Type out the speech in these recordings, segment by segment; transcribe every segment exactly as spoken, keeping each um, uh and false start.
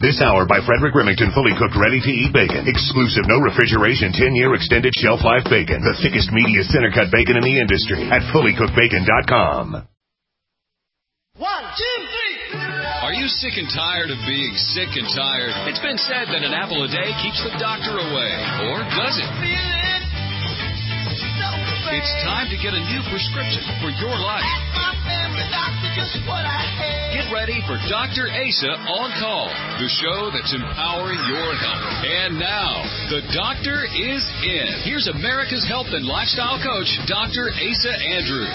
This hour by Frederick Remington, fully cooked, ready-to-eat bacon. Exclusive, no refrigeration, ten-year extended shelf life bacon. The thickest, meatiest center-cut bacon in the industry at fully cooked bacon dot com. One, two, three. Are you sick and tired of being sick and tired? It's been said that an apple a day keeps the doctor away. Or does it? It's time to get a new prescription for your life. Get ready for Doctor Asa On Call, the show that's empowering your health. And now, the doctor is in. Here's America's health and lifestyle coach, Doctor Asa Andrew.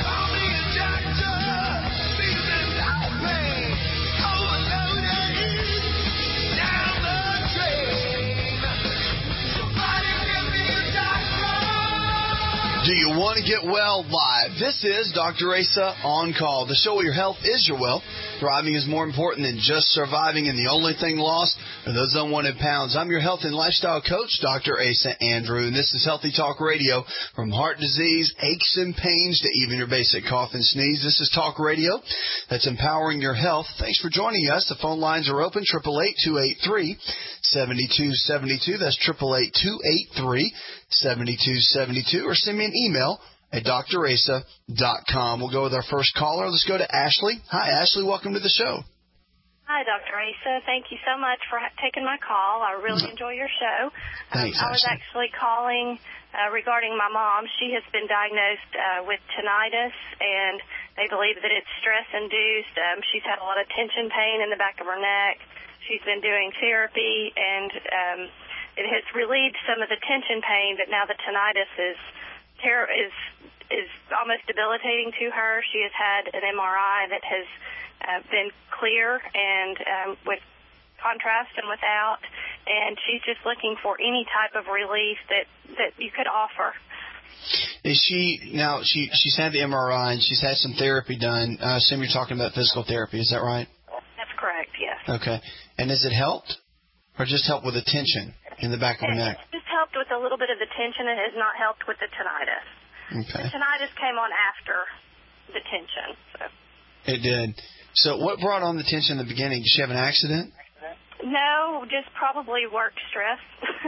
Do you want to get well live? This is Doctor Asa On Call, the show where your health is your wealth. Thriving is more important than just surviving, and the only thing lost are those unwanted pounds. I'm your health and lifestyle coach, Doctor Asa Andrew, and this is Healthy Talk Radio. From heart disease, aches and pains, to even your basic cough and sneeze. This is Talk Radio that's empowering your health. Thanks for joining us. The phone lines are open, eight eight eight, two eight three, seven two seven two. That's eight eight eight, two eight three, seven two seven two. Or send me an email at d r asa dot com. We'll go with our first caller. Let's go to Ashley. Hi, Ashley. Welcome to the show. Hi, Doctor Asa. Thank you so much for ha- taking my call. I really enjoy your show. Thanks, um, I was Ashley. actually calling uh, regarding my mom. She has been diagnosed uh, with tinnitus, and they believe that it's stress-induced. Um, she's had a lot of tension pain in the back of her neck. She's been doing therapy, and um, it has relieved some of the tension pain, but now the tinnitus is ter- is is almost debilitating to her. She has had an M R I that has uh, been clear and um, with contrast and without, and she's just looking for any type of relief that, that you could offer. Is she, now, she she's had the M R I and she's had some therapy done. I assume you're talking about physical therapy. Is that right? That's correct, yes. Okay. And has it helped? Or just helped with the tension in the back of the neck? It's just helped with a little bit of the tension. It has not helped with the tinnitus. Okay. The tinnitus came on after the tension. So. It did. So what brought on the tension in the beginning? Did she have an accident? No, just probably work stress.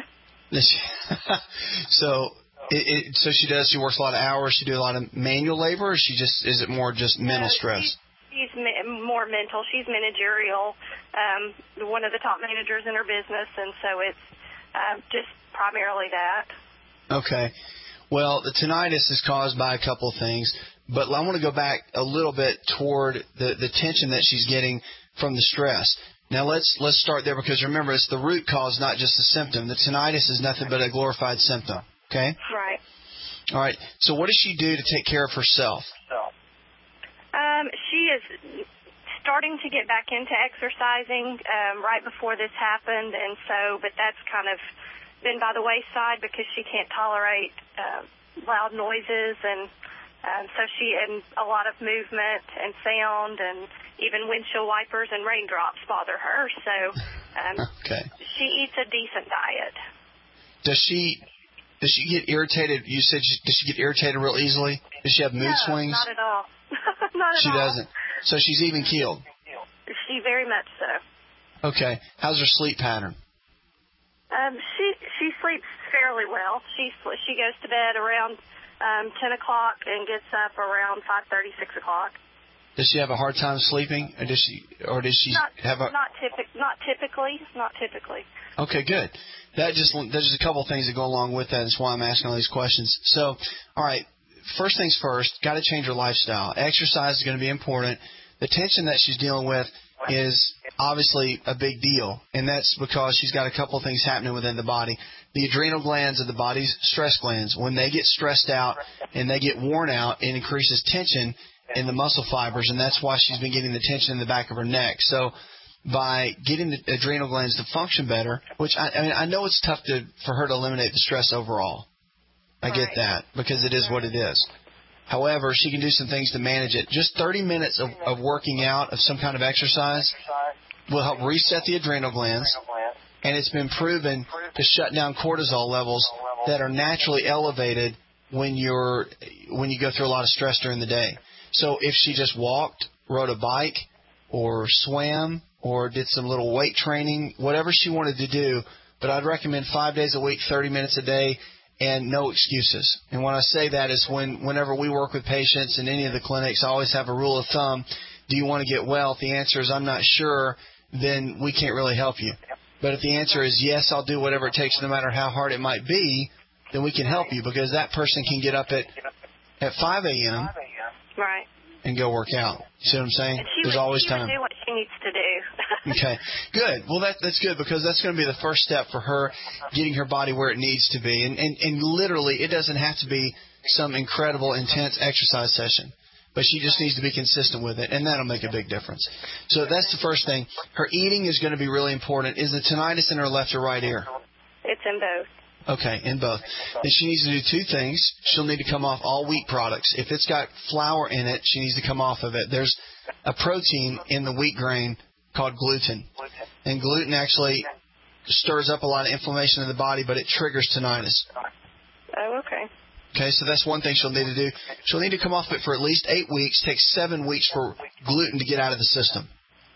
so it, it, so she does, she works a lot of hours, she do a lot of manual labor, or she just, is it more just mental no, stress? She's, she's me- more mental. She's managerial, um, one of the top managers in her business, and so it's uh, just primarily that. Okay. Well, the tinnitus is caused by a couple of things, but I want to go back a little bit toward the, the tension that she's getting from the stress. Now, let's let's start there, because remember, it's the root cause, not just the symptom. The tinnitus is nothing but a glorified symptom, okay? Right. All right. So what does she do to take care of herself? Um, she is starting to get back into exercising um, right before this happened, and so, but that's kind of been by the wayside because she can't tolerate uh, loud noises, and um, so she, and a lot of movement and sound, and even windshield wipers and raindrops bother her. So um, okay. She eats a decent diet. Does she does she get irritated? You said she, does she get irritated real easily? Does she have mood no, swings? Not at all. Not at she all. doesn't. So she's even keeled. She very much so. Okay. How's her sleep pattern? Um, she she sleeps fairly well. She she goes to bed around um, ten o'clock and gets up around five thirty, six o'clock. Does she have a hard time sleeping, or does she or does she not, have a not typic not typically not typically. Okay, good. That just there's just a couple of things that go along with that. That's why I'm asking all these questions. So, all right, first things first, got to change her lifestyle. Exercise is going to be important. The tension that she's dealing with is obviously a big deal, and that's because she's got a couple of things happening within the body. The adrenal glands are the body's stress glands. When they get stressed out and they get worn out, it increases tension in the muscle fibers, and that's why she's been getting the tension in the back of her neck. So by getting the adrenal glands to function better, which I, I mean, I know it's tough to for her to eliminate the stress overall. I get that, because it is what it is. However, she can do some things to manage it. Just thirty minutes of, of working out, of some kind of exercise, will help reset the adrenal glands, and it's been proven to shut down cortisol levels that are naturally elevated when you're when you go through a lot of stress during the day. So if she just walked, rode a bike, or swam, or did some little weight training, whatever she wanted to do. But I'd recommend five days a week, thirty minutes a day, and no excuses. And when I say that is when whenever we work with patients in any of the clinics, I always have a rule of thumb. Do you want to get well? If the answer is I'm not sure, then we can't really help you. But if the answer is yes, I'll do whatever it takes, no matter how hard it might be, then we can help you, because that person can get up at at five a.m. Right. and go work out. You see what I'm saying? And she There's would, always she time. would do what she needs to do. Okay, good. Well, that, that's good, because that's going to be the first step for her getting her body where it needs to be. And, and, and literally, it doesn't have to be some incredible, intense exercise session, but she just needs to be consistent with it, and that'll make a big difference. So that's the first thing. Her eating is going to be really important. Is the tinnitus in her left or right ear? It's in both. Okay, in both. Then she needs to do two things. She'll need to come off all wheat products. If it's got flour in it, she needs to come off of it. There's a protein in the wheat grain called gluten. And gluten actually stirs up a lot of inflammation in the body, but it triggers tinnitus. Oh, okay. Okay, so that's one thing she'll need to do. She'll need to come off it for at least eight weeks. Takes seven weeks for gluten to get out of the system.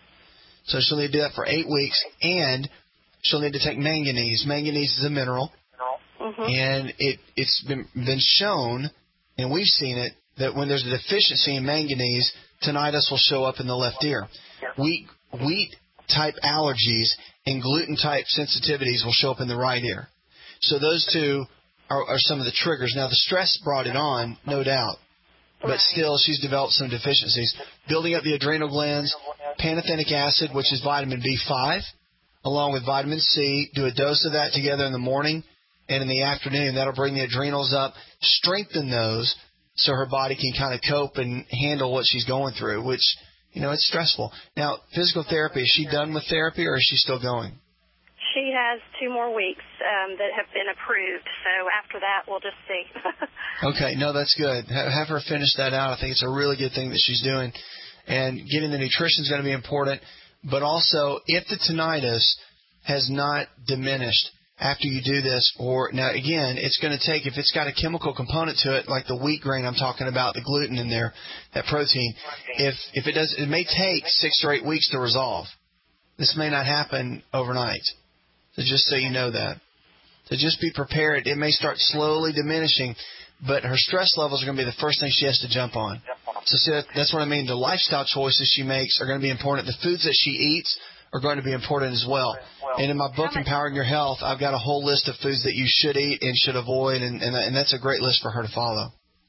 So she'll need to do that for eight weeks, and she'll need to take manganese. Manganese is a mineral. Mm-hmm. And it, it's been, been shown, and we've seen it, that when there's a deficiency in manganese, tinnitus will show up in the left ear. Wheat, wheat-type allergies and gluten-type sensitivities will show up in the right ear. So those two are, are some of the triggers. Now, the stress brought it on, no doubt, but still she's developed some deficiencies. Building up the adrenal glands, pantothenic acid, which is vitamin B five, along with vitamin C, do a dose of that together in the morning and in the afternoon. That'll bring the adrenals up, strengthen those so her body can kind of cope and handle what she's going through, which, you know, it's stressful. Now, physical therapy, is she done with therapy or is she still going? She has two more weeks um, that have been approved, so after that we'll just see. Okay, no, that's good. Have her finish that out. I think it's a really good thing that she's doing. And getting the nutrition is going to be important, but also if the tinnitus has not diminished after you do this, or now again, it's going to take, if it's got a chemical component to it, like the wheat grain I'm talking about, the gluten in there, that protein, if if it does, it may take six or eight weeks to resolve. This may not happen overnight. So just so you know that. So just be prepared. It may start slowly diminishing, but her stress levels are going to be the first thing she has to jump on. So see, that, that's what I mean. The lifestyle choices she makes are going to be important. The foods that she eats are going to be important as well. And in my book, Empowering Your Health, I've got a whole list of foods that you should eat and should avoid, and, and, and that's a great list for her to follow.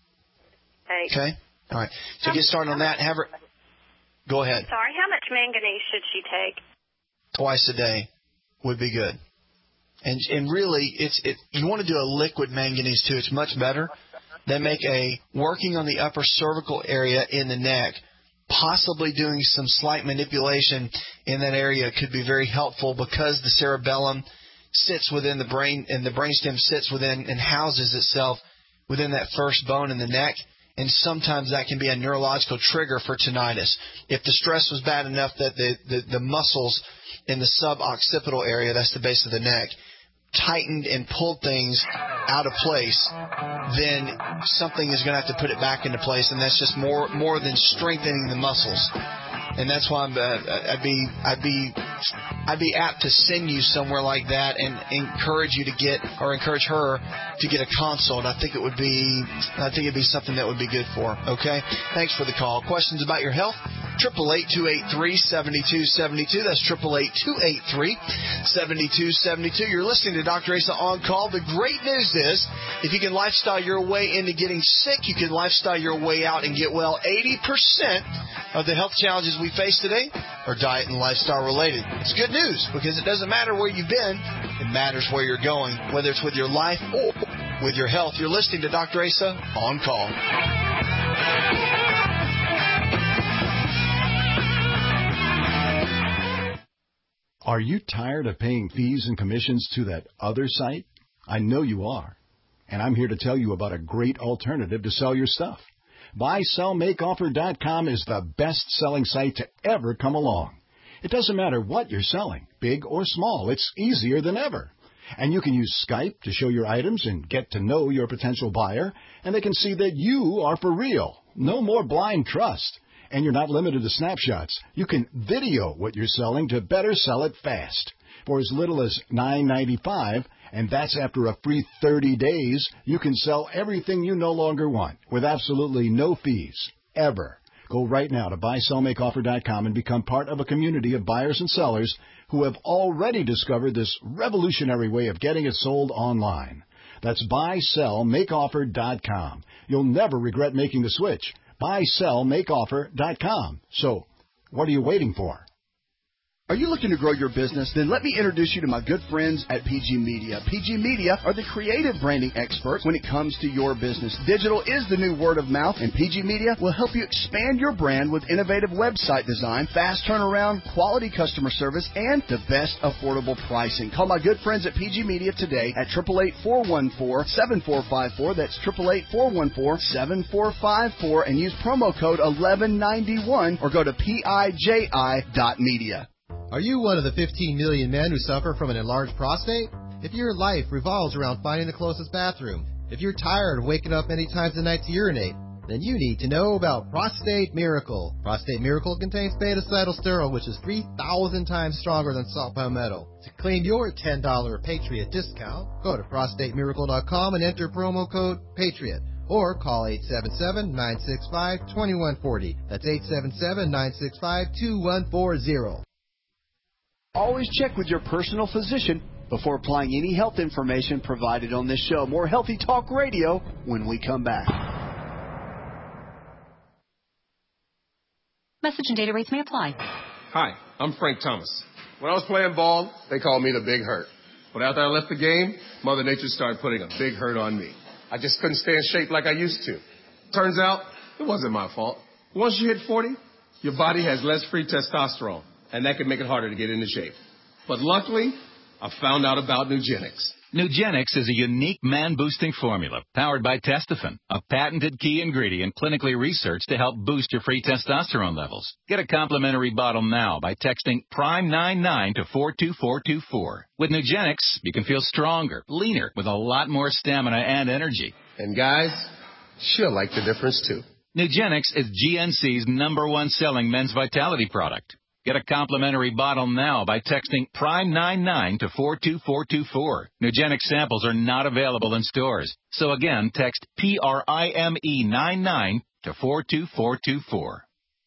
Okay? All right. So get started on that. Have her go ahead. Sorry, how much manganese should she take? Twice a day would be good. And and really, it's it. You want to do a liquid manganese too. It's much better. They make a working on the upper cervical area in the neck. Possibly doing some slight manipulation in that area could be very helpful, because the cerebellum sits within the brain, and the brainstem sits within and houses itself within that first bone in the neck. And sometimes that can be a neurological trigger for tinnitus. If the stress was bad enough that the, the, the muscles in the suboccipital area, that's the base of the neck, tightened and pulled things out of place, then something is going to have to put it back into place, and that's just more more than strengthening the muscles. And that's why I'm, uh, I'd be I'd be I'd be apt to send you somewhere like that and encourage you to get, or encourage her to get a consult. I think it would be I think it'd be something that would be good for her. Okay, thanks for the call. Questions about your health? Triple eight two eight three seventy two seventy two. That's triple eight two eight three seventy two seventy two. You're listening to Doctor Asa on Call. The great news is, if you can lifestyle your way into getting sick, you can lifestyle your way out and get well. eighty percent of the health challenges we face today are diet and lifestyle related. It's good news, because it doesn't matter where you've been, it matters where you're going, whether it's with your life or with your health. You're listening to Doctor Asa on Call. Are you tired of paying fees and commissions to that other site? I know you are. And I'm here to tell you about a great alternative to sell your stuff. buy sell make offer dot com is the best-selling site to ever come along. It doesn't matter what you're selling, big or small. It's easier than ever. And you can use Skype to show your items and get to know your potential buyer, and they can see that you are for real. No more blind trust. And you're not limited to snapshots. You can video what you're selling to better sell it fast. For as little as nine ninety-five, and that's after a free thirty days, you can sell everything you no longer want with absolutely no fees, ever. Go right now to buy sell make offer dot com and become part of a community of buyers and sellers who have already discovered this revolutionary way of getting it sold online. That's buy sell make offer dot com. You'll never regret making the switch. buy sell make offer dot com. So, what are you waiting for? Are you looking to grow your business? Then let me introduce you to my good friends at P G Media. P G Media are the creative branding experts when it comes to your business. Digital is the new word of mouth, and P G Media will help you expand your brand with innovative website design, fast turnaround, quality customer service, and the best affordable pricing. Call my good friends at P G Media today at eight eight eight, four one four, seven four five four. That's eight eight eight, four one four, seven four five four, and use promo code eleven ninety-one or go to piji dot media. Are you one of the fifteen million men who suffer from an enlarged prostate? If your life revolves around finding the closest bathroom, if you're tired of waking up many times a night to urinate, then you need to know about Prostate Miracle. Prostate Miracle contains beta-cytosterol, which is three thousand times stronger than salt palmetto. To claim your ten dollars Patriot discount, go to prostate miracle dot com and enter promo code PATRIOT. Or call eight seven seven, nine six five, two one four zero. That's eight seven seven, nine six five, two one four zero. Always check with your personal physician before applying any health information provided on this show. More Healthy Talk Radio when we come back. Message and data rates may apply. Hi, I'm Frank Thomas. When I was playing ball, they called me the Big Hurt. But after I left the game, Mother Nature started putting a big hurt on me. I just couldn't stay in shape like I used to. Turns out, it wasn't my fault. Once you hit forty, your body has less free testosterone, and that can make it harder to get into shape. But luckily, I found out about Nugenix. Nugenix is a unique man-boosting formula powered by Testofen, a patented key ingredient clinically researched to help boost your free testosterone levels. Get a complimentary bottle now by texting prime nine nine to four two four two four. With Nugenix, you can feel stronger, leaner, with a lot more stamina and energy. And guys, she'll like the difference too. Nugenix is G N C's number one selling men's vitality product. Get a complimentary bottle now by texting prime nine nine to four two four two four. Nugenix samples are not available in stores. So again, text P R I M E nine nine to four two four two four.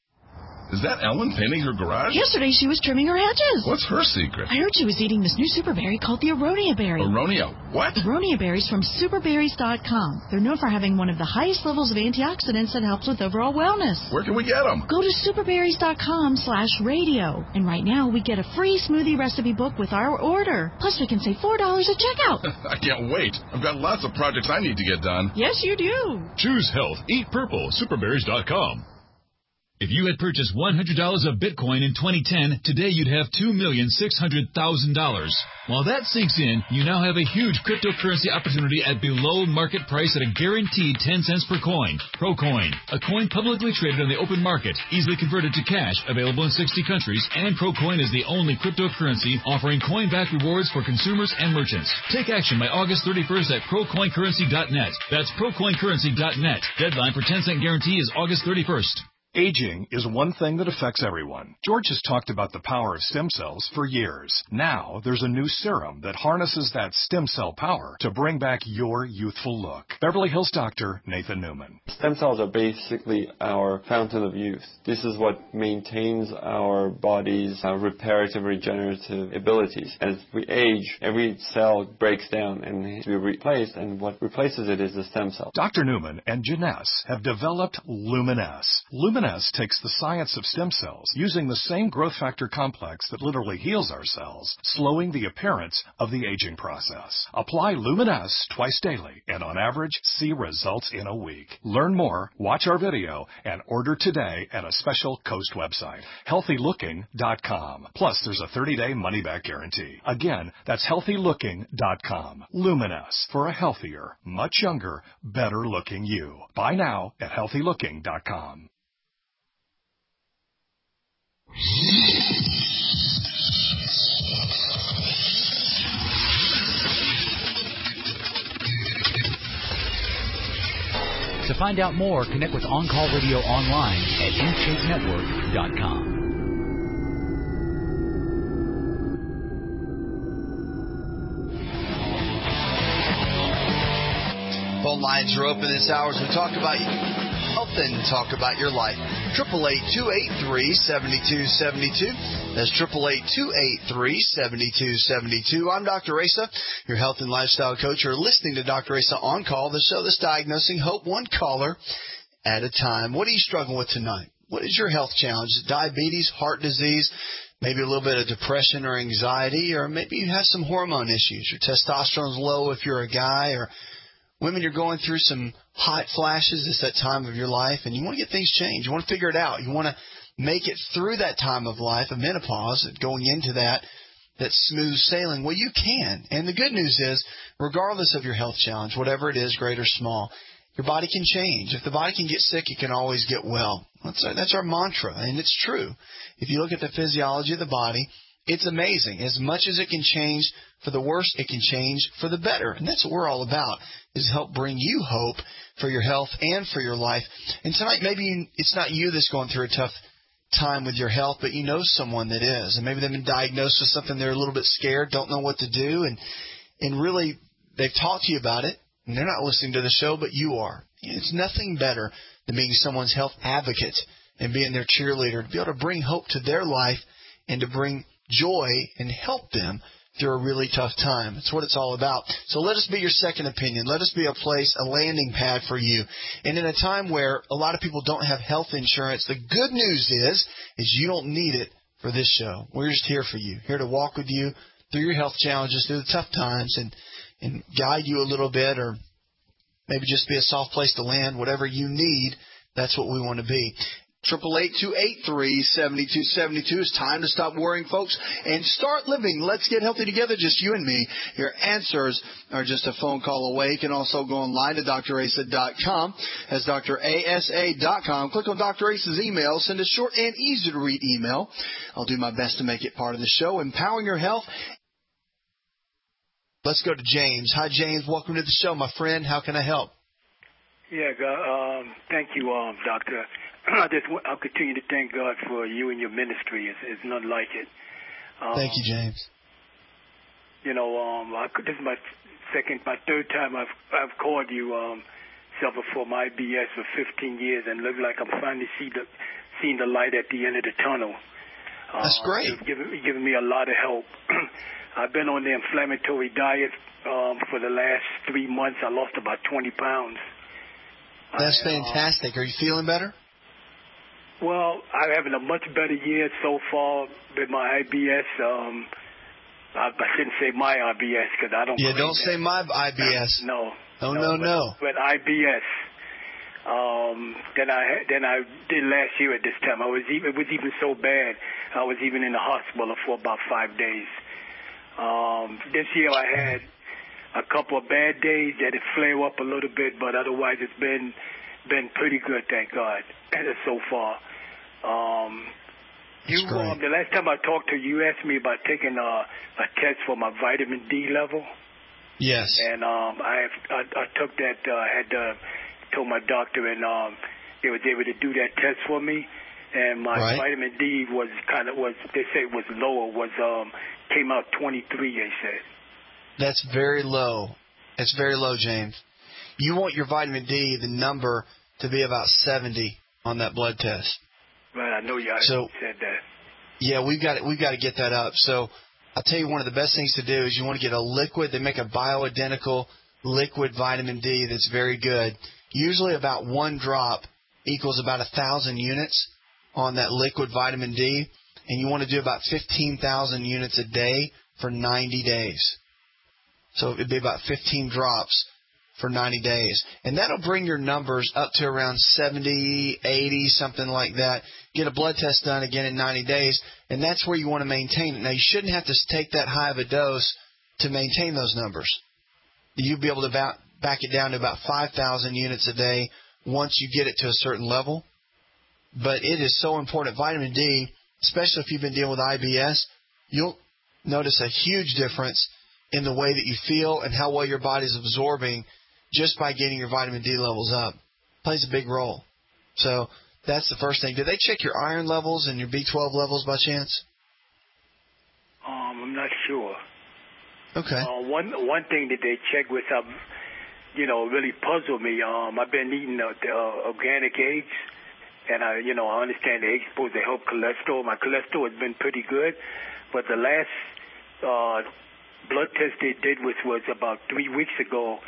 Is that Ellen painting her garage? Yesterday she was trimming her hedges. What's her secret? I heard she was eating this new super berry called the Aronia berry. Aronia what? Aronia berries from super berries dot com. They're known for having one of the highest levels of antioxidants that helps with overall wellness. Where can we get them? Go to super berries dot com slash radio. And right now we get a free smoothie recipe book with our order. Plus we can save four dollars at checkout. I can't wait. I've got lots of projects I need to get done. Yes, you do. Choose health. Eat purple. super berries dot com. If you had purchased one hundred dollars of Bitcoin in twenty ten, today you'd have two million six hundred thousand dollars. While that sinks in, you now have a huge cryptocurrency opportunity at below market price at a guaranteed ten cents per coin. ProCoin, a coin publicly traded on the open market, easily converted to cash, available in sixty countries, and ProCoin is the only cryptocurrency offering coin-back rewards for consumers and merchants. Take action by August thirty-first at pro coin currency dot net. That's pro coin currency dot net. Deadline for ten cent guarantee is August thirty-first. Aging is one thing that affects everyone. George has talked about the power of stem cells for years. Now, there's a new serum that harnesses that stem cell power to bring back your youthful look. Beverly Hills doctor Nathan Newman. Stem cells are basically our fountain of youth. This is what maintains our body's uh, reparative, regenerative abilities. As we age, every cell breaks down and needs to be replaced, and what replaces it is the stem cell. Doctor Newman and Janess have developed Luminess. Luminess takes the science of stem cells, using the same growth factor complex that literally heals our cells, slowing the appearance of the aging process. Apply Luminess twice daily, and on average, see results in a week. Learn more, watch our video, and order today at a special Coast website, healthy looking dot com. Plus, there's a thirty-day money-back guarantee. Again, that's healthy looking dot com. Luminess, for a healthier, much younger, better-looking you. Buy now at healthy looking dot com. To To find out more, connect with On Call Radio online at intake network dot com. Phone lines are open this hour as we talk about health and talk about your life. Triple eight two eight three seventy two seventy two. That's triple eight two eight three seventy two seventy two. I'm Doctor Asa, your health and lifestyle coach. You're listening to Doctor Asa On Call, the show that's diagnosing hope one caller at a time. What are you struggling with tonight? What is your health challenge? Diabetes, heart disease, maybe a little bit of depression or anxiety, or maybe you have some hormone issues. Your testosterone's low if you're a guy, or women, you're going through some hot flashes. It's that time of your life, and you want to get things changed. You want to figure it out. You want to make it through that time of life, of menopause, and going into that, that smooth sailing. Well, you can. And the good news is, regardless of your health challenge, whatever it is, great or small, your body can change. If the body can get sick, it can always get well. That's our, that's our mantra, and it's true. If you look at the physiology of the body, it's amazing. As much as it can change for the worse, it can change for the better. And that's what we're all about, is help bring you hope for your health and for your life. And tonight, maybe it's not you that's going through a tough time with your health, but you know someone that is. And maybe they've been diagnosed with something, they're a little bit scared, don't know what to do. And, and really, they've talked to you about it, and they're not listening to the show, but you are. It's nothing better than being someone's health advocate and being their cheerleader, to be able to bring hope to their life and to bring joy and help them through a really tough time. That's what it's all about. So let us be your second opinion. Let us be a place, a landing pad for you. And in a time where a lot of people don't have health insurance, the good news is, is you don't need it for this show. We're just here for you, here to walk with you through your health challenges, through the tough times, and, and guide you a little bit, or maybe just be a soft place to land. Whatever you need, that's what we want to be. Triple eight two eight three seventy two seventy two. It's time to stop worrying, folks, and start living. Let's get healthy together, just you and me. Your answers are just a phone call away. You can also go online to D R asa dot com. That's D R asa dot com. Click on Doctor Asa's email. Send a short and easy to read email. I'll do my best to make it part of the show. Empowering your health. Let's go to James. Hi, James. Welcome to the show, my friend. How can I help? Yeah, um, thank you, um, Doctor. I just I'll continue to thank God for you and your ministry. It's, it's none like it. Um, thank you, James. You know, um, I, this is my second, my third time I've I've called you, um, suffer from I B S for fifteen years, and look like I'm finally see the seeing the light at the end of the tunnel. That's uh, great. It's given, given me a lot of help. I've been on the inflammatory diet um, for the last three months. I lost about twenty pounds. That's I, fantastic. Are you feeling better? Well, I'm having a much better year so far with my I B S. Um, I, I shouldn't say my I B S because I don't. Yeah, don't that. say my I B S. No. Oh no, no no. But, but I B S. Um, then I then I did last year at this time. I was even it was even so bad. I was even in the hospital for about five days. Um, this year I had a couple of bad days that it flare up a little bit, but otherwise it's been been pretty good, thank God, so far. Um, you um, the last time I talked to you, you asked me about taking a, a test for my vitamin D level. Yes. And um, I, I I took that. I uh, had uh, told my doctor, and um, they was able to do that test for me. And my right. vitamin D was kind of was they say was lower. Was um came out twenty-three. They said. That's very low. It's very low, James. You want your vitamin D, the number, to be about seventy on that blood test. Right, I know you so, said that. Yeah, we've got we've got to get that up. So I'll tell you, one of the best things to do is you want to get a liquid. They make a bioidentical liquid vitamin D that's very good. Usually about one drop equals about a thousand units on that liquid vitamin D, and you want to do about fifteen thousand units a day for ninety days. So it'd be about fifteen drops for ninety days. And that'll bring your numbers up to around seventy, eighty, something like that. Get a blood test done again in ninety days, and that's where you want to maintain it. Now, you shouldn't have to take that high of a dose to maintain those numbers. You'll be able to back, back it down to about five thousand units a day once you get it to a certain level. But it is so important. Vitamin D, especially if you've been dealing with I B S, you'll notice a huge difference in the way that you feel and how well your body's absorbing just by getting your vitamin D levels up. plays a big role. So that's the first thing. Do they check your iron levels and your B twelve levels by chance? Um, I'm not sure. Okay. Uh, one one thing that they check with, um, you know, really puzzled me. Um, I've been eating uh, the uh, organic eggs, and I, you know, I understand the eggs supposed to help cholesterol. My cholesterol has been pretty good, but the last uh, blood test they did, which was about three weeks ago,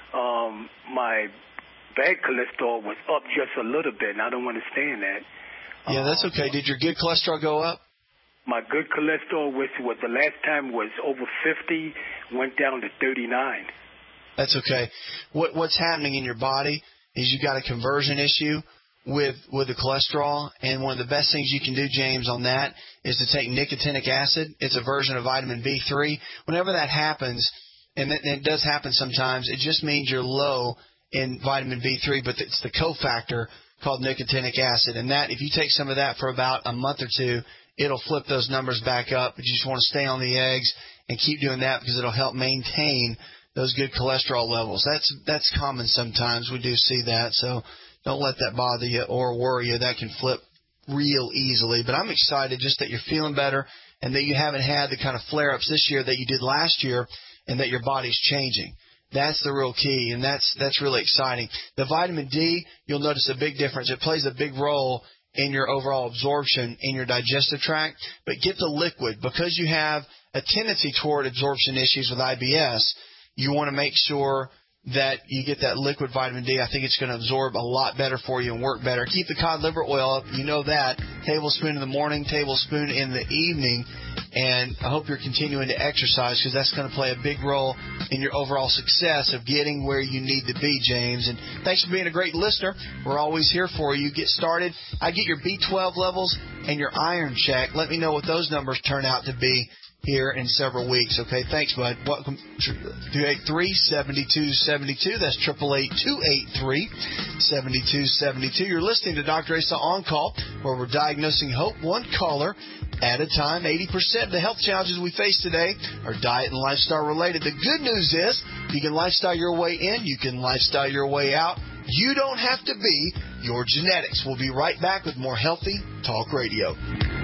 um, my bad cholesterol was up just a little bit, and I don't understand that. Yeah, that's okay. Did your good cholesterol go up? My good cholesterol, which was the last time was over fifty, went down to thirty-nine. That's okay. What What's happening in your body is you got a conversion issue with with the cholesterol, and one of the best things you can do, James, on that is to take nicotinic acid. It's a version of vitamin B three. Whenever that happens, and it, and it does happen sometimes, it just means you're low in vitamin B three, but it's the cofactor called nicotinic acid. And that, if you take some of that for about a month or two, it'll flip those numbers back up. But you just want to stay on the eggs and keep doing that because it'll help maintain those good cholesterol levels. That's that's common sometimes. We do see that. So don't let that bother you or worry you. That can flip real easily. But I'm excited just that you're feeling better and that you haven't had the kind of flare-ups this year that you did last year and that your body's changing. That's the real key, and that's that's really exciting. The vitamin D, you'll notice a big difference. It plays a big role in your overall absorption in your digestive tract, but get the liquid. Because you have a tendency toward absorption issues with I B S, you want to make sure that you get that liquid vitamin D. I think it's going to absorb a lot better for you and work better. Keep the cod liver oil up. You know that. Tablespoon in the morning, tablespoon in the evening. And I hope you're continuing to exercise because that's going to play a big role in your overall success of getting where you need to be, James. And thanks for being a great listener. We're always here for you. Get started. I get your B twelve levels and your iron check. Let me know what those numbers turn out to be here in several weeks. Okay, thanks, bud. Welcome to two eight three, seven two seven two. That's eight eight eight, two eight three, seven two seven two. You're listening to Doctor Asa On Call, where we're diagnosing hope one caller at a time. eighty percent of the health challenges we face today are diet and lifestyle related. The good news is you can lifestyle your way in, you can lifestyle your way out. You don't have to be your genetics. We'll be right back with more Healthy Talk Radio.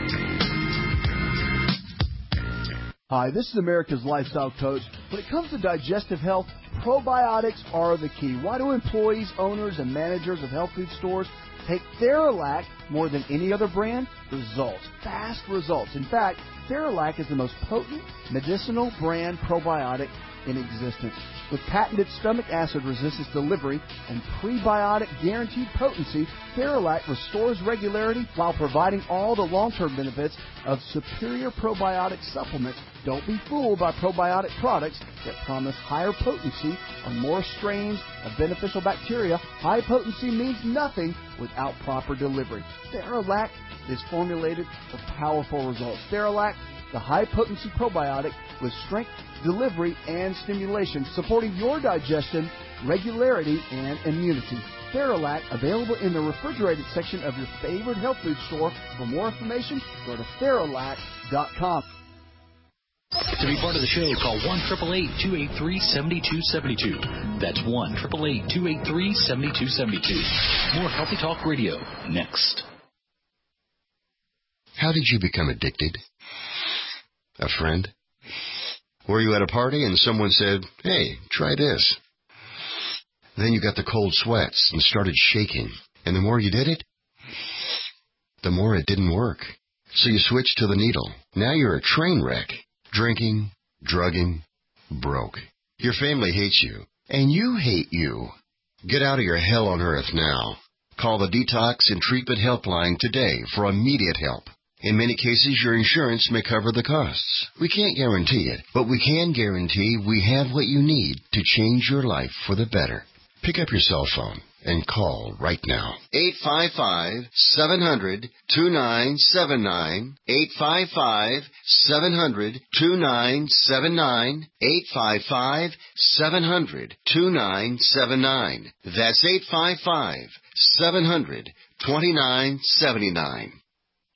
Hi, this is America's Lifestyle Coach. When it comes to digestive health, probiotics are the key. Why do employees, owners, and managers of health food stores take Theralac more than any other brand? Results. Fast results. In fact, Theralac is the most potent medicinal brand probiotic in existence. With patented stomach acid resistance delivery and prebiotic guaranteed potency, Theralac restores regularity while providing all the long-term benefits of superior probiotic supplements. Don't be fooled by probiotic products that promise higher potency or more strains of beneficial bacteria. High potency means nothing without proper delivery. Theralac is formulated for powerful results. Theralac, the high-potency probiotic with strength, delivery, and stimulation, supporting your digestion, regularity, and immunity. Theralac, available in the refrigerated section of your favorite health food store. For more information, go to Theralac dot com. To be part of the show, call one eight eight eight, two eight three, seven two seven two. That's one eight eight eight, two eight three, seven two seven two. More Healthy Talk Radio next. How did you become addicted? A friend? Were you at a party and someone said, "Hey, try this"? Then you got the cold sweats and started shaking. And the more you did it, the more it didn't work. So you switched to the needle. Now you're a train wreck. Drinking, drugging, broke. Your family hates you, and you hate you. Get out of your hell on earth now. Call the Detox and Treatment Helpline today for immediate help. In many cases, your insurance may cover the costs. We can't guarantee it, but we can guarantee we have what you need to change your life for the better. Pick up your cell phone and call right now. eight five five, seven hundred, two nine seven nine. eight five five, seven hundred, two nine seven nine. eight five five, seven hundred, two nine seven nine. That's eight five five, seven hundred, two nine seven nine.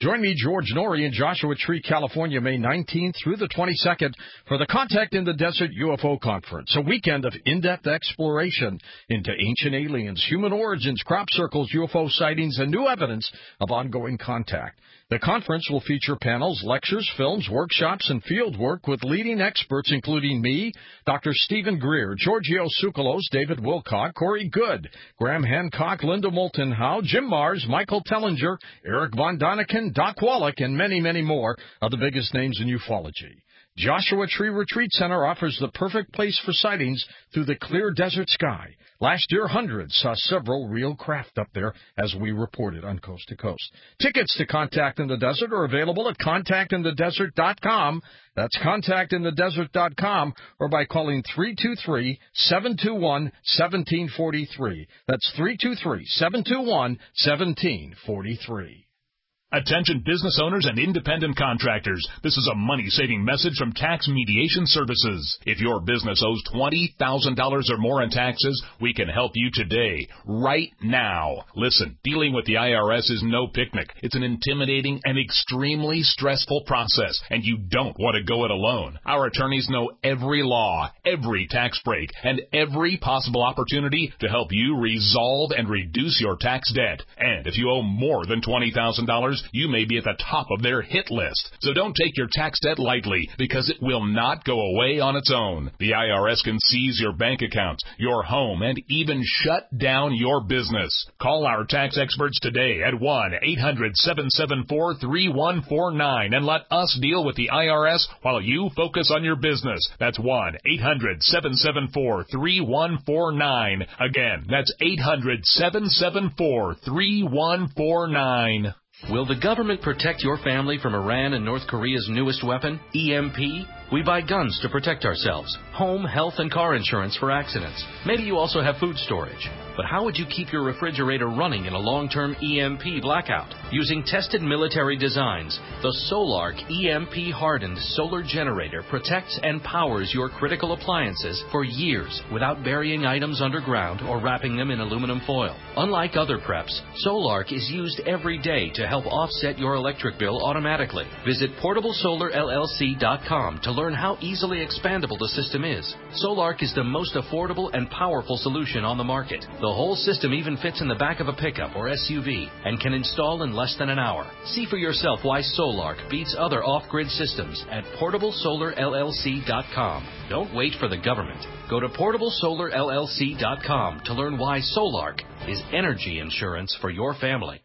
Join me, George Norrie, in Joshua Tree, California, May nineteenth through the twenty-second for the Contact in the Desert U F O Conference, a weekend of in-depth exploration into ancient aliens, human origins, crop circles, U F O sightings, and new evidence of ongoing contact. The conference will feature panels, lectures, films, workshops, and field work with leading experts including me, Doctor Stephen Greer, Giorgio Tsoukalos, David Wilcock, Corey Good, Graham Hancock, Linda Moulton Howe, Jim Mars, Michael Tellinger, Eric Von Daniken, Doc Wallach, and many, many more of the biggest names in ufology. Joshua Tree Retreat Center offers the perfect place for sightings through the clear desert sky. Last year, hundreds saw several real craft up there, as we reported on Coast to Coast. Tickets to Contact in the Desert are available at contact in the desert dot com. That's contact in the desert dot com, or by calling three two three, seven two one, one seven four three. That's three two three, seven two one, one seven four three. Attention business owners and independent contractors. This is a money-saving message from Tax Mediation Services. If your business owes twenty thousand dollars or more in taxes, we can help you today, right now. Listen, dealing with the I R S is no picnic. It's an intimidating and extremely stressful process, and you don't want to go it alone. Our attorneys know every law, every tax break, and every possible opportunity to help you resolve and reduce your tax debt. And if you owe more than twenty thousand dollars, you may be at the top of their hit list. So don't take your tax debt lightly, because it will not go away on its own. The I R S can seize your bank accounts, your home, and even shut down your business. Call our tax experts today at one eight hundred, seven seven four, three one four nine and let us deal with the I R S while you focus on your business. That's one eight hundred, seven seven four, three one four nine. Again, that's eight hundred, seven seven four, three one four nine. Will the government protect your family from Iran and North Korea's newest weapon, E M P? We buy guns to protect ourselves, home, health, and car insurance for accidents. Maybe you also have food storage. But how would you keep your refrigerator running in a long-term E M P blackout? Using tested military designs, the Solark E M P-hardened solar generator protects and powers your critical appliances for years without burying items underground or wrapping them in aluminum foil. Unlike other preps, Solark is used every day to help offset your electric bill automatically. Visit portable solar L L C dot com to learn how easily expandable the system is. Solark is the most affordable and powerful solution on the market. The whole system even fits in the back of a pickup or S U V and can install in less than an hour. See for yourself why Solark beats other off-grid systems at portable solar L L C dot com. Don't wait for the government. Go to portable solar L L C dot com to learn why Solark is energy insurance for your family.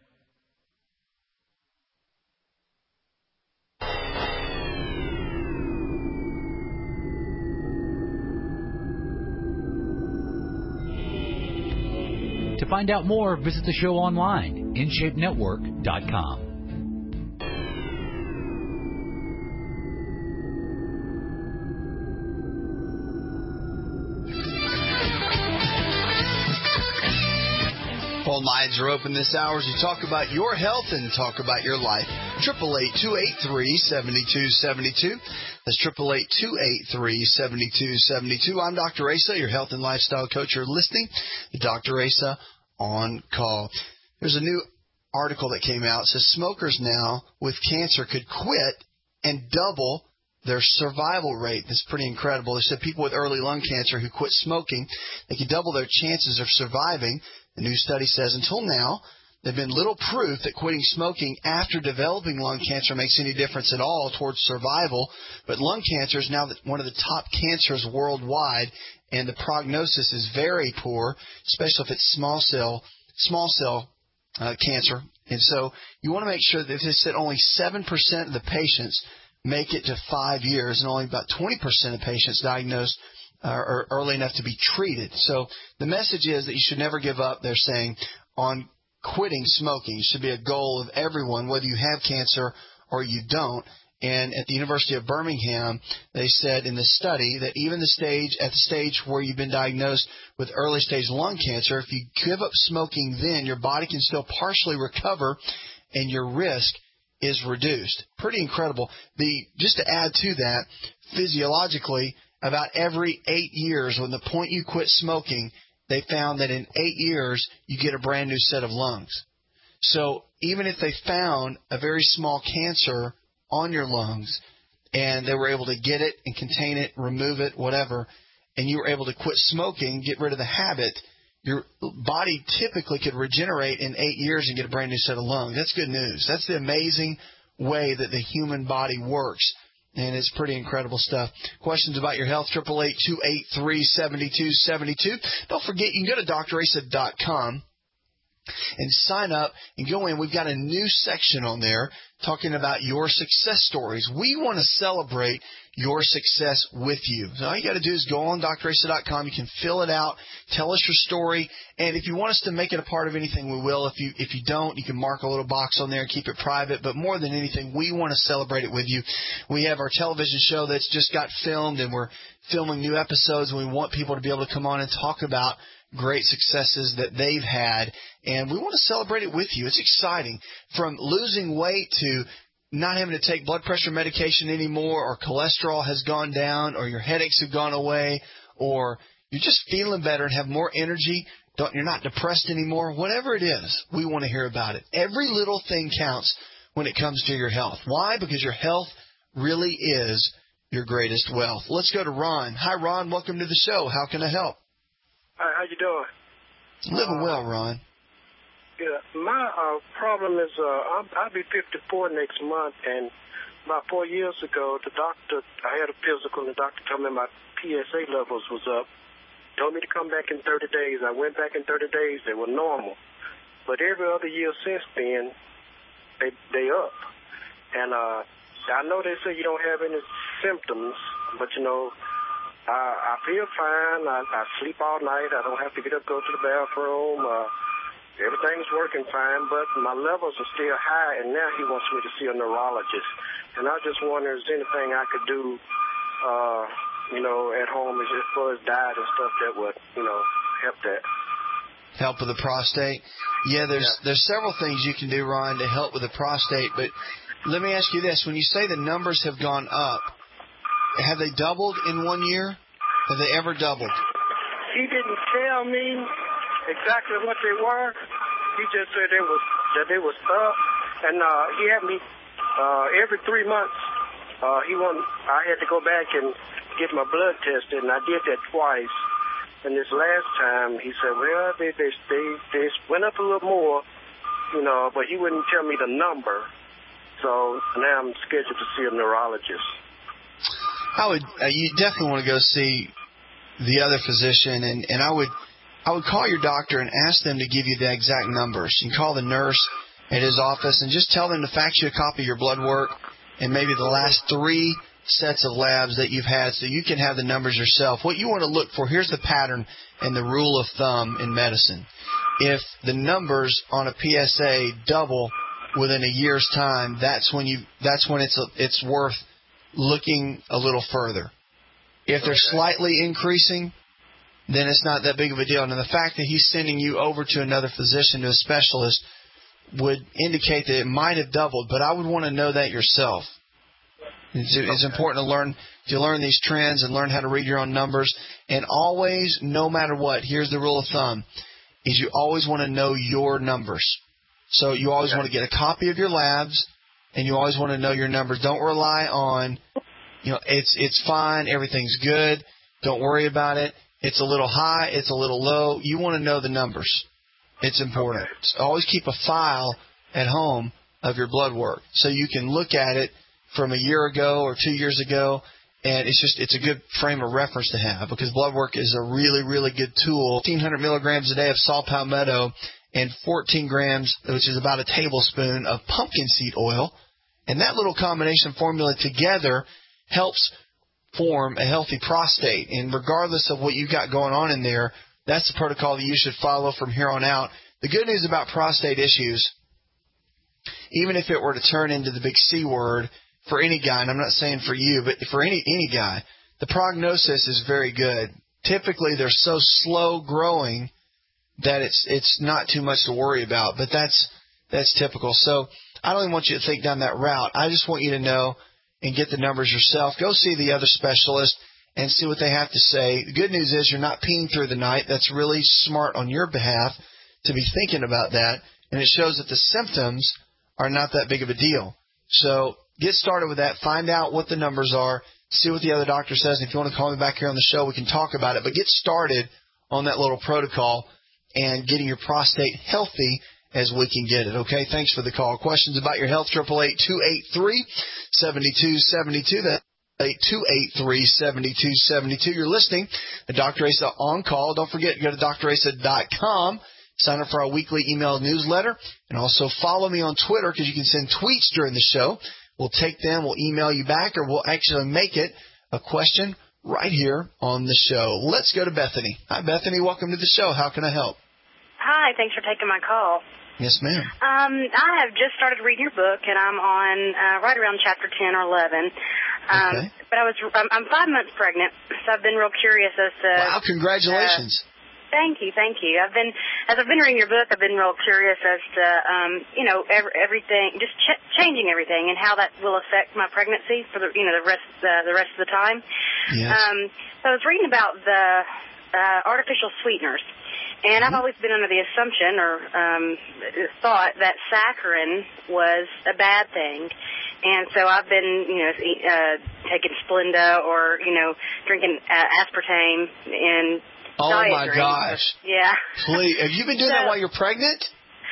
To find out more, visit the show online, in shape network dot com. Phone lines are open this hour as we talk about your health and talk about your life. eight eight eight, two eight three, seven two seven two. That's eight eight eight, two eight three, seven two seven two. I'm Doctor Asa, your health and lifestyle coach. You're listening to Doctor Asa on Call. There's a new article that came out. It says smokers now with cancer could quit and double their survival rate. That's pretty incredible. They said people with early lung cancer who quit smoking, they could double their chances of surviving. The new study says until now, there's been little proof that quitting smoking after developing lung cancer makes any difference at all towards survival. But lung cancer is now one of the top cancers worldwide, and the prognosis is very poor, especially if it's small cell, small cell uh, cancer. And so you want to make sure that they said only seven percent of the patients make it to five years, and only about twenty percent of patients diagnosed are early enough to be treated. So the message is that you should never give up, they're saying, on quitting smoking. It should be a goal of everyone, whether you have cancer or you don't. And at the University of Birmingham, they said in the study that even the stage at the stage where you've been diagnosed with early stage lung cancer, if you give up smoking then, your body can still partially recover and your risk is reduced. Pretty incredible. The just to add to that, physiologically, about every eight years, when the point you quit smoking, they found that in eight years, you get a brand new set of lungs. So even if they found a very small cancer on your lungs and they were able to get it and contain it, remove it, whatever, and you were able to quit smoking, get rid of the habit, your body typically could regenerate in eight years and get a brand new set of lungs. That's good news. That's the amazing way that the human body works, and it's pretty incredible stuff. Questions about your health, eight eight eight, two eight three, seven two seven two. Don't forget, you can go to D R asa dot com and sign up and go in. We've got a new section on there talking about your success stories. We want to celebrate your success with you. So all you got to do is go on D R asa dot com. You can fill it out, tell us your story, and if you want us to make it a part of anything, we will. If you if you don't, you can mark a little box on there and keep it private. But more than anything, we want to celebrate it with you. We have our television show that's just got filmed, and we're filming new episodes, and we want people to be able to come on and talk about great successes that they've had, and we want to celebrate it with you. It's exciting. From losing weight to not having to take blood pressure medication anymore, or cholesterol has gone down, or your headaches have gone away, or you're just feeling better and have more energy, don't, you're not depressed anymore, whatever it is, we want to hear about it. Every little thing counts when it comes to your health. Why? Because your health really is your greatest wealth. Let's go to Ron. Hi, Ron. Welcome to the show. How can I help? Hi, how you doing? Living well, Ron. Yeah, my uh, problem is uh, I'm, I'll be fifty-four next month, and about four years ago, the doctor, I had a physical, and the doctor told me my P S A levels was up. Told me to come back in thirty days. I went back in thirty days. They were normal. But every other year since then, they they up. And uh, I know they say you don't have any symptoms, but, you know, I, I feel fine. I, I sleep all night. I don't have to get up, go to the bathroom. Uh, everything's working fine, but my levels are still high, and now he wants me to see a neurologist. And I just wonder, is there anything I could do, uh, you know, at home as far as diet and stuff that would, you know, help that? Help with the prostate? Yeah, there's yeah. there's several things you can do, Ron, to help with the prostate. But let me ask you this. When you say the numbers have gone up, have they doubled in one year? Have they ever doubled? He didn't tell me exactly what they were. He just said it was that they was up, and uh, he had me uh, every three months. Uh, he wanted, I had to go back and get my blood tested, and I did that twice. And this last time, he said, "Well, they they they, they went up a little more, you know, but he wouldn't tell me the number. So now I'm scheduled to see a neurologist." I would. Uh, you definitely want to go see the other physician, and, and I would, I would call your doctor and ask them to give you the exact numbers. You can call the nurse at his office and just tell them to fax you a copy of your blood work and maybe the last three sets of labs that you've had, so you can have the numbers yourself. What you want to look for, here's the pattern and the rule of thumb in medicine. If the numbers on a P S A double within a year's time, that's when you, that's when it's it's worth looking a little further. If they're okay. slightly increasing, then it's not that big of a deal. And the fact that he's sending you over to another physician, to a specialist, would indicate that it might have doubled, but I would want to know that yourself. It's, okay. it's important to learn to learn these trends and learn how to read your own numbers. And always, no matter what, here's the rule of thumb, is you always want to know your numbers. So you always okay. want to get a copy of your labs, and you always want to know your numbers. Don't rely on, you know, it's it's fine, everything's good, don't worry about it. It's a little high, it's a little low. You want to know the numbers. It's important. Okay. So always keep a file at home of your blood work so you can look at it from a year ago or two years ago, and it's just it's a good frame of reference to have, because blood work is a really, really good tool. fifteen hundred milligrams a day of saw palmetto and fourteen grams, which is about a tablespoon, of pumpkin seed oil. And that little combination formula together helps form a healthy prostate. And regardless of what you've got going on in there, that's the protocol that you should follow from here on out. The good news about prostate issues, even if it were to turn into the big C word for any guy, and I'm not saying for you, but for any any guy, the prognosis is very good. Typically, they're so slow growing that it's it's not too much to worry about, but that's that's typical. So I don't even want you to think down that route. I just want you to know and get the numbers yourself. Go see the other specialist and see what they have to say. The good news is you're not peeing through the night. That's really smart on your behalf to be thinking about that. and it shows that the symptoms are not that big of a deal. So get started with that. Find out what the numbers are. See what the other doctor says. And if you want to call me back here on the show, we can talk about it. But get started on that little protocol and getting your prostate healthy as we can get it. Okay, thanks for the call. Questions about your health, eight eight eight, two eight three, seven two seven two. That's two eight three, seven two seven two. You're listening to Doctor Asa On Call. Don't forget to go to D R asa dot com. Sign up for our weekly email newsletter. And also follow me on Twitter because you can send tweets during the show. We'll take them, we'll email you back, or we'll actually make it a question right here on the show. Let's go to Bethany. Hi, Bethany. Welcome to the show. How can I help? Hi. Thanks for taking my call. Yes, ma'am. Um, I have just started reading your book, and I'm on uh, right around chapter ten or eleven. Um, okay. But I was I'm, I'm five months pregnant, so I've been real curious as to. Wow! Congratulations. Uh, Thank you, thank you. I've been, as I've been reading your book, I've been real curious as to, um, you know, every, everything, just ch- changing everything, and how that will affect my pregnancy for the, you know, the rest, uh, the rest of the time. Yes. Um, so I was reading about the uh, artificial sweeteners, and mm-hmm. I've always been under the assumption or um, thought that saccharin was a bad thing. And so I've been, you know, uh, taking Splenda or, you know, drinking uh, aspartame and Oh, diet my drink. gosh. Yeah. Please. Have you been doing so, that while you're pregnant?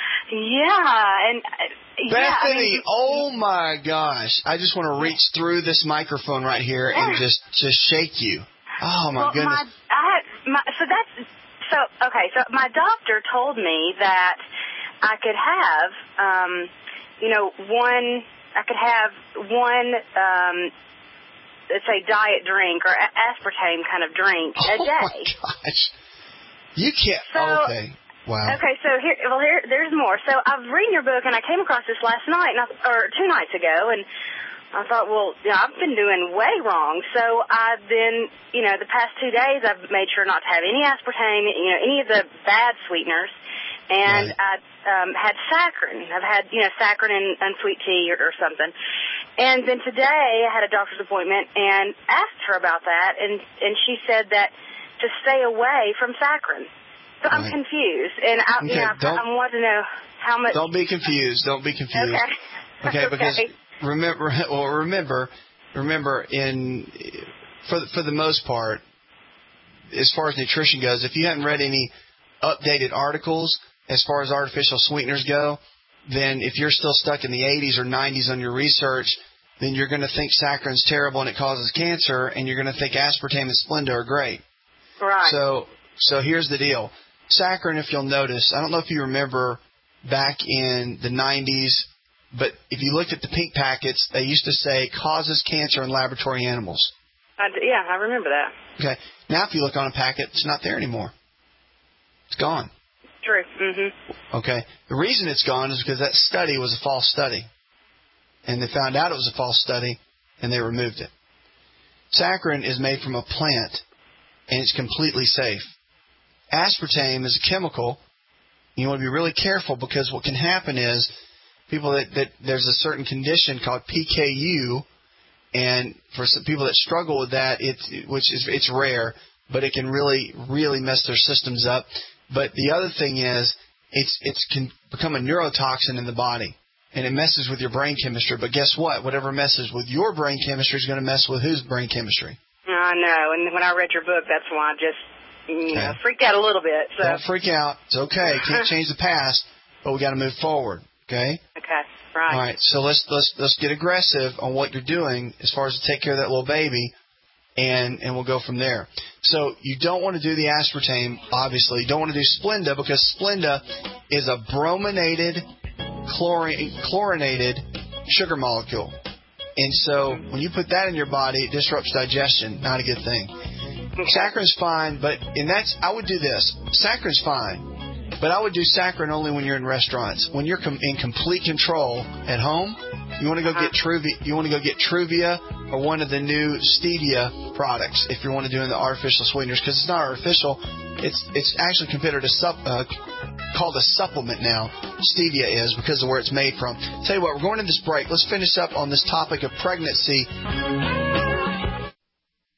Yeah. and uh, Bethany, yeah, I mean, oh, my gosh. I just want to reach through this microphone right here and just, just shake you. Oh, my well, goodness. My, I had, my, so that's, so, okay, so my doctor told me that I could have, um, you know, one, I could have one, um, let's say diet drink or aspartame kind of drink a oh day. Oh, my gosh. You can't. So, okay. Wow. Okay, so here, well, here, there's more. So I've read your book, and I came across this last night, and I, or two nights ago, and I thought, well, you know, I've been doing way wrong. So I've been, you know, the past two days, I've made sure not to have any aspartame, you know, any of the bad sweeteners. And right. I um, had saccharin. I've had, you know, saccharin and, and sweet tea or, or something. And then today I had a doctor's appointment and asked her about that, and, and she said that to stay away from saccharin. So right. I'm confused, and I, okay, you know, I, I want to know how much. Don't be confused. Don't be confused. Okay. Okay, because okay. remember, well, remember, remember, in for for the most part, as far as nutrition goes, if you haven't read any updated articles as far as artificial sweeteners go, then if you're still stuck in the eighties or nineties on your research, then you're going to think saccharin's terrible and it causes cancer, and you're going to think aspartame and Splenda are great. Right. So, so here's the deal. Saccharin, if you'll notice, I don't know if you remember back in the nineties, but if you looked at the pink packets, they used to say causes cancer in laboratory animals. I, yeah, I remember that. Okay. Now if you look on a packet, it's not there anymore. It's gone. True. Mm-hmm. Okay. The reason it's gone is because that study was a false study. And they found out it was a false study, and they removed it. Saccharin is made from a plant, and it's completely safe. Aspartame is a chemical. You want to be really careful, because what can happen is people that, that there's a certain condition called P K U, and for some people that struggle with that, it's, which is it's rare, but it can really, really mess their systems up. But the other thing is, it's it's can become a neurotoxin in the body, and it messes with your brain chemistry. But guess what? Whatever messes with your brain chemistry is going to mess with whose brain chemistry? I know, and when I read your book, that's why I just you know, okay. freaked out a little bit. So. Don't freak out. It's okay. Can't change the past, but we got to move forward. Okay. Okay. Right. All right. So let's let's let's get aggressive on what you're doing as far as to take care of that little baby. And, and we'll go from there. So you don't want to do the aspartame, obviously. You don't want to do Splenda, because Splenda is a brominated, chlori- chlorinated sugar molecule. And so when you put that in your body, it disrupts digestion. Not a good thing. Saccharin's fine, but and that's I would do this. Saccharin's fine, but I would do saccharin only when you're in restaurants. When you're com- in complete control at home, you want to go get Truvia. You want to go get Truvia or one of the new Stevia products if you want to do the artificial sweeteners, because it's not artificial. It's it's actually considered a sup, uh, called a supplement now. Stevia is, because of where it's made from. Tell you what, we're going to this break. Let's finish up on this topic of pregnancy. If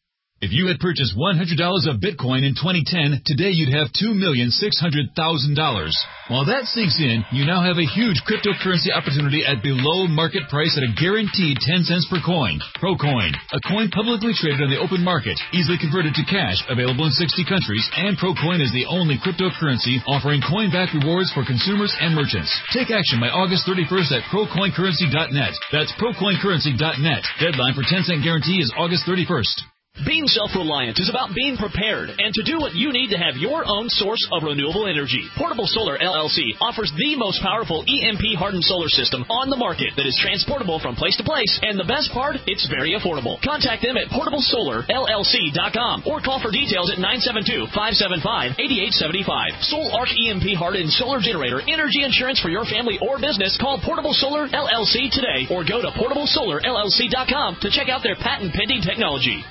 If you had purchased one hundred dollars of Bitcoin in twenty ten, today you'd have two million six hundred thousand dollars. While that sinks in, you now have a huge cryptocurrency opportunity at below market price at a guaranteed ten cents per coin. Procoin, a coin publicly traded on the open market, easily converted to cash, available in sixty countries, and Procoin is the only cryptocurrency offering coin-back rewards for consumers and merchants. Take action by August thirty-first at procoin currency dot net. That's procoin currency dot net. Deadline for ten cent guarantee is August thirty-first. Being self-reliant is about being prepared and to do what you need to have your own source of renewable energy. Portable Solar L L C offers the most powerful E M P-hardened solar system on the market that is transportable from place to place, and the best part, it's very affordable. Contact them at portable solar L L C dot com or call for details at nine seven two, five seven five, eight eight seven five. Soul Arc E M P-hardened solar generator energy insurance for your family or business. Call Portable Solar L L C today or go to portable solar L L C dot com to check out their patent-pending technology.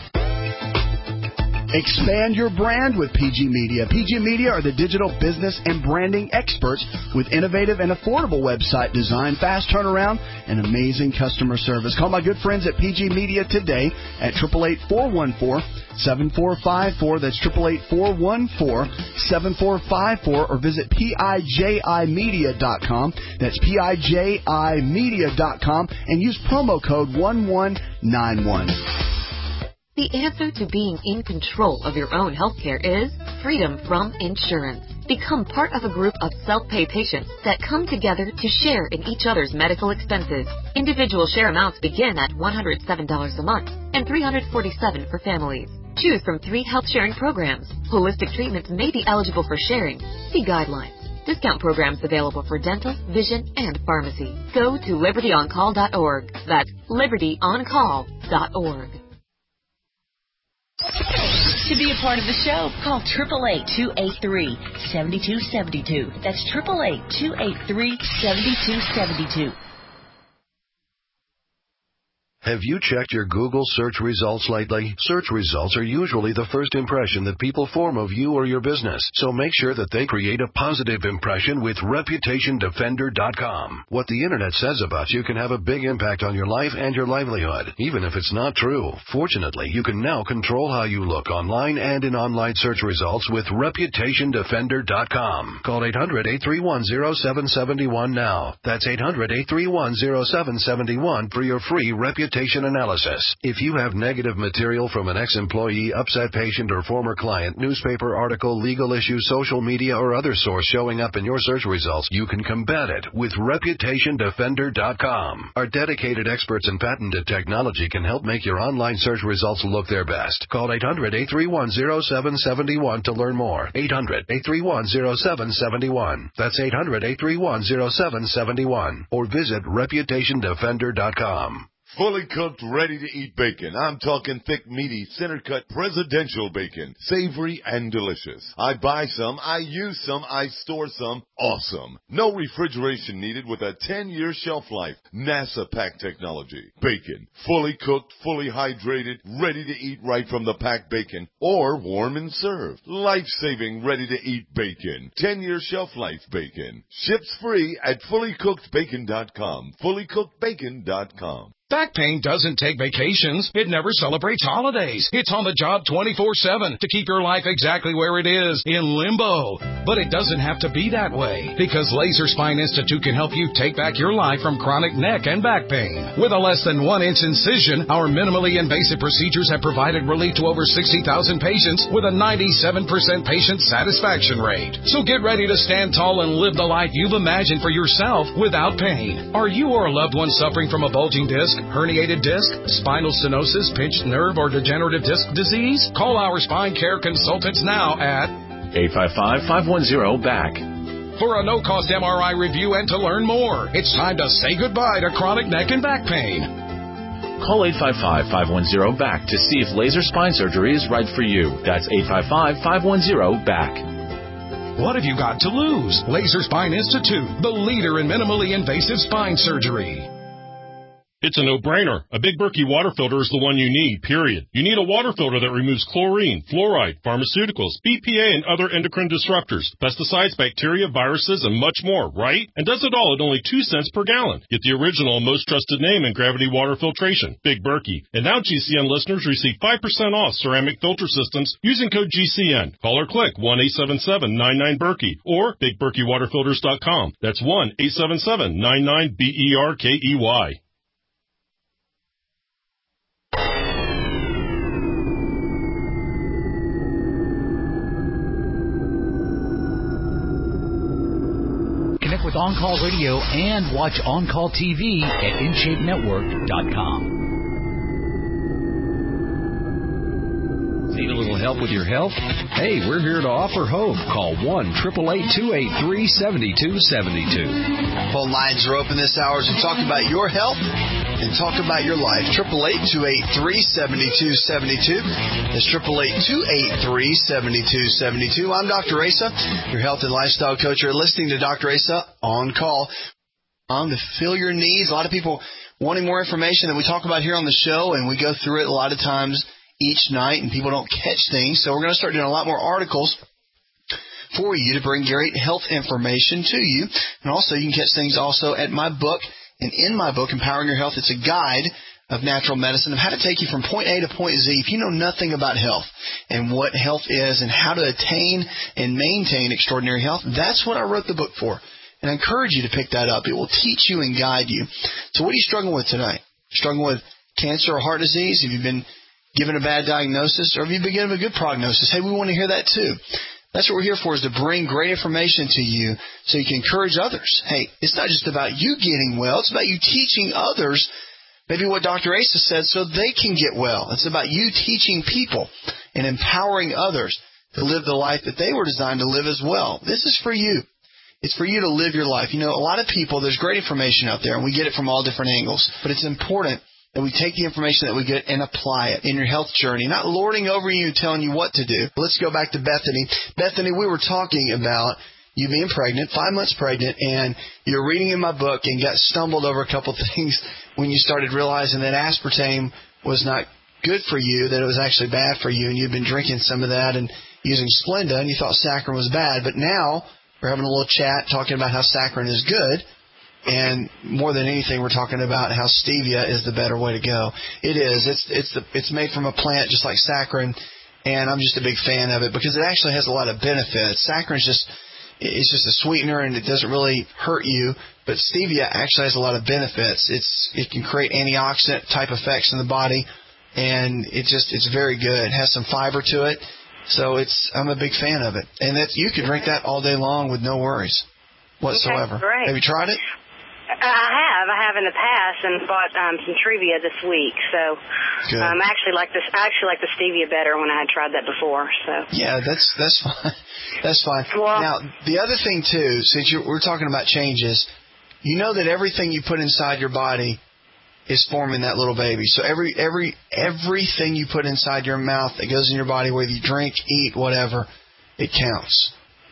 Expand your brand with P G Media. P G Media are the digital business and branding experts with innovative and affordable website design, fast turnaround, and amazing customer service. Call my good friends at P G Media today at eight eight eight, four one four, seven four five four. That's eight eight eight, four one four, seven four five four, or visit P I J I media dot com. That's P I J I media dot com and use promo code one one nine one. The answer to being in control of your own healthcare is freedom from insurance. Become part of a group of self-pay patients that come together to share in each other's medical expenses. Individual share amounts begin at one hundred seven dollars a month and three hundred forty-seven dollars for families. Choose from three health sharing programs. Holistic treatments may be eligible for sharing. See guidelines. Discount programs available for dental, vision, and pharmacy. Go to liberty on call dot org. That's liberty on call dot org. To be a part of the show, call eight eight eight, two eight three, seven two seven two. That's eight eight eight, two eight three, seven two seven two. Have you checked your Google search results lately? Search results are usually the first impression that people form of you or your business, so make sure that they create a positive impression with reputation defender dot com. What the internet says about you can have a big impact on your life and your livelihood, even if it's not true. Fortunately, you can now control how you look online and in online search results with reputation defender dot com. Call eight hundred, eight three one, zero seven seven one now. That's eight hundred, eight three one, zero seven seven one for your free reputation analysis. If you have negative material from an ex-employee, upset patient, or former client, newspaper article, legal issue, social media, or other source showing up in your search results, you can combat it with reputation defender dot com. Our dedicated experts in patented technology can help make your online search results look their best. Call eight hundred, eight three one, zero seven seven one to learn more. eight hundred, eight three one, zero seven seven one. That's eight hundred, eight three one, zero seven seven one. Or visit reputation defender dot com. Fully cooked, ready-to-eat bacon. I'm talking thick, meaty, center-cut presidential bacon. Savory and delicious. I buy some, I use some, I store some. Awesome. No refrigeration needed with a ten-year shelf life. NASA pack technology. Bacon. Fully cooked, fully hydrated, ready to eat right from the packed bacon. Or warm and served. Life-saving, ready-to-eat bacon. ten-year shelf life bacon. Ships free at fully cooked bacon dot com. fully cooked bacon dot com. Back pain doesn't take vacations. It never celebrates holidays. It's on the job twenty-four seven to keep your life exactly where it is, in limbo. But it doesn't have to be that way, because Laser Spine Institute can help you take back your life from chronic neck and back pain. With a less than one inch incision, our minimally invasive procedures have provided relief to over sixty thousand patients with a ninety-seven percent patient satisfaction rate. So get ready to stand tall and live the life you've imagined for yourself without pain. Are you or a loved one suffering from a bulging disc, herniated disc, spinal stenosis, pinched nerve, or degenerative disc disease? Call our spine care consultants now at eight five five, five one zero, B A C. For a no-cost M R I review and to learn more. It's time to say goodbye to chronic neck and back pain. Call eight five five, five one zero, B A C to see if laser spine surgery is right for you. That's eight five five, five one zero, B A C. What have you got to lose? Laser Spine Institute, the leader in minimally invasive spine surgery. It's a no-brainer. A Big Berkey water filter is the one you need, period. You need a water filter that removes chlorine, fluoride, pharmaceuticals, B P A, and other endocrine disruptors, pesticides, bacteria, viruses, and much more, right? And does it all at only two cents per gallon. Get the original and most trusted name in gravity water filtration, Big Berkey. And now G C N listeners receive five percent off ceramic filter systems using code G C N. Call or click one eight seven seven nine nine Berkey or big berkey water filters dot com. That's one eight seven seven nine nine B E R K E Y. Connect with On Call Radio and watch On Call T V at in shape network dot com. Need a little help with your health? Hey, we're here to offer hope. Call one eight eight eight, two eight three, seven two seven two. Phone lines are open this hour to talk about your health and talk about your life. eight eight eight, two eight three, seven two seven two. That's eight eight eight, two eight three, seven two seven two. I'm Doctor Asa, your health and lifestyle coach. You're listening to Doctor Asa On Call. On to fill your needs. A lot of people wanting more information that we talk about here on the show, and we go through it a lot of times each night, and people don't catch things. So we're going to start doing a lot more articles for you to bring great health information to you. And also, you can catch things also at my book. And in my book, Empowering Your Health, it's a guide of natural medicine of how to take you from point A to point Z. If you know nothing about health and what health is and how to attain and maintain extraordinary health, that's what I wrote the book for. And I encourage you to pick that up. It will teach you and guide you. So what are you struggling with tonight? Struggling with cancer or heart disease? Have you been given a bad diagnosis, or have you been given a good prognosis? Hey, we want to hear that too. That's what we're here for, is to bring great information to you so you can encourage others. Hey, it's not just about you getting well. It's about you teaching others maybe what Doctor Asa said so they can get well. It's about you teaching people and empowering others to live the life that they were designed to live as well. This is for you. It's for you to live your life. You know, a lot of people, there's great information out there, and we get it from all different angles, but it's important that we take the information that we get and apply it in your health journey, not lording over you, telling you what to do. Let's go back to Bethany. Bethany, we were talking about you being pregnant, five months pregnant, and you're reading in my book and got stumbled over a couple things when you started realizing that aspartame was not good for you, that it was actually bad for you, and you'd been drinking some of that and using Splenda, and you thought saccharin was bad. But now we're having a little chat talking about how saccharin is good. And more than anything, we're talking about how stevia is the better way to go. It is. It's it's the, it's made from a plant just like saccharin, and I'm just a big fan of it because it actually has a lot of benefits. Saccharin is just it's just a sweetener, and it doesn't really hurt you. But stevia actually has a lot of benefits. It's it can create antioxidant type effects in the body, and it just it's very good. It has some fiber to it, so it's I'm a big fan of it. And that you can drink that all day long with no worries whatsoever. Okay, great. Have you tried it? I have. I have in the past, and bought um, some Truvia this week. So um, I actually like this. I actually like the stevia better when I had tried that before. So yeah, that's that's fine. That's fine. Well, now the other thing too, since you're, we're talking about changes, you know that everything you put inside your body is forming that little baby. So every every everything you put inside your mouth that goes in your body, whether you drink, eat, whatever, it counts.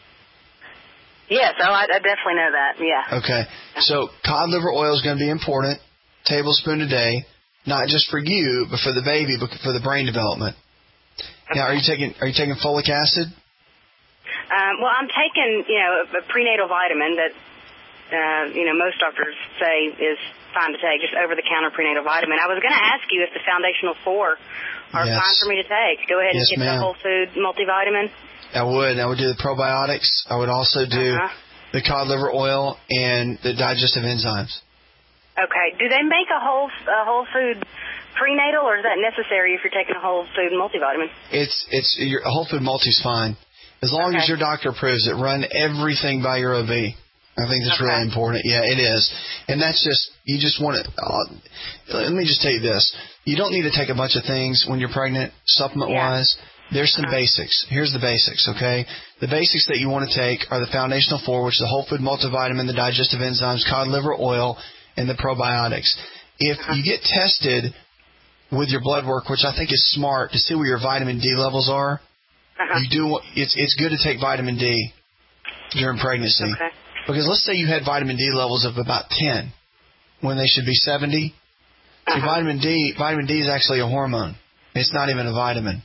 Yes, oh, I, I definitely know that, yeah. Okay, so cod liver oil is going to be important, tablespoon a day, not just for you, but for the baby, but for the brain development. Now, are you taking are you taking folic acid? Um, well, I'm taking, you know, a prenatal vitamin that, uh, you know, most doctors say is fine to take, just over-the-counter prenatal vitamin. I was going to ask you if the Foundational Four are yes. fine for me to take. Go ahead yes, and get ma'am. the whole food multivitamin. I would. I would do the probiotics. I would also do uh-huh. the cod liver oil and the digestive enzymes. Okay. Do they make a whole a whole food prenatal, or is that necessary if you're taking a whole food multivitamin? It's it's your a whole food multi's fine, as long okay. as your doctor approves it. Run everything by your O B. I think that's okay. really important. Yeah, it is, and that's just you just want to. Uh, let me just tell you this: you don't need to take a bunch of things when you're pregnant, supplement wise. Yeah. There's some basics. Here's the basics, okay? The basics that you want to take are the Foundational Four, which is the whole food multivitamin, the digestive enzymes, cod liver oil, and the probiotics. If you get tested with your blood work, which I think is smart, to see where your vitamin D levels are, uh-huh. you do. It's it's good to take vitamin D during pregnancy. Okay. Because let's say you had vitamin D levels of about ten when they should be seventy. See, vitamin D, vitamin D is actually a hormone. It's not even a vitamin.